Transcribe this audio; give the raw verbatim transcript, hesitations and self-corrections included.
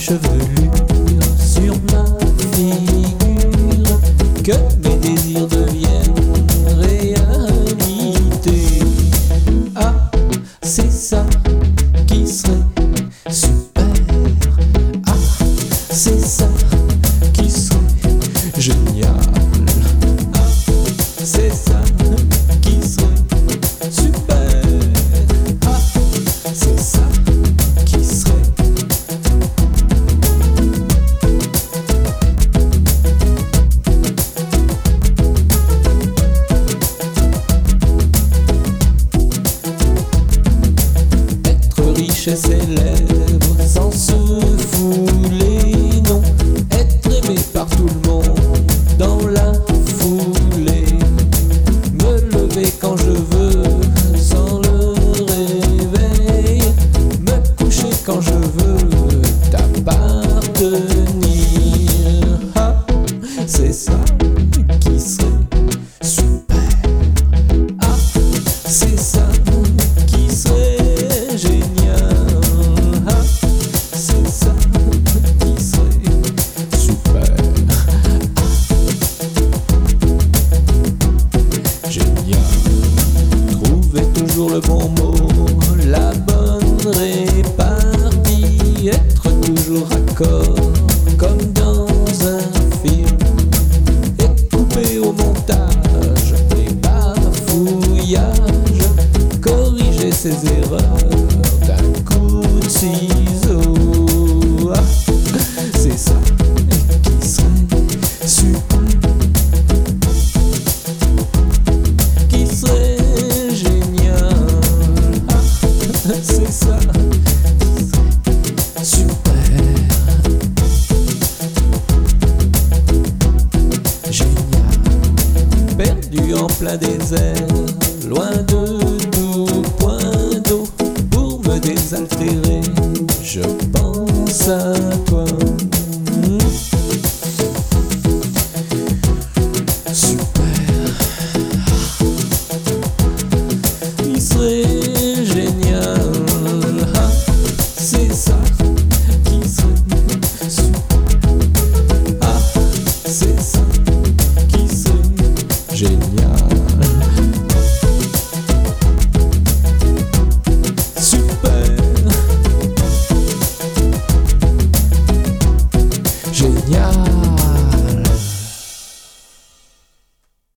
chevelure sur ma figure, que mes désirs deviennent réalité. Ah, c'est ça qui serait super. Ah, c'est ça qui serait génial. Ah, c'est ça qui serait super. Ah, c'est ça qui serait. Riche et célèbre sans se fouler, non, être aimé par tout le monde dans la foulée, me lever quand je veux sans le réveil, me coucher quand je veux, t'appartenir. Ah, c'est ça qui serait super. Ah, c'est ça qui serait génial. Ah, c'est ça qui serait super. Ah, génial. Trouver toujours le bon mot, la bonne répartie, être toujours accord comme dans un film, et couper au montage les bafouillages, corriger ses erreurs d'un coup de ciseau. Ah, c'est ça qui serait super, qui serait génial. Ah, c'est ça qui serait super, génial. Perdu en plein désert, loin de tout point d'eau, pour me désaltérer, je pense à toi. Mmh. Super. Il serait génial. Ah, c'est ça qui serait super. Ah, c'est ça qui serait génial. Super, génial.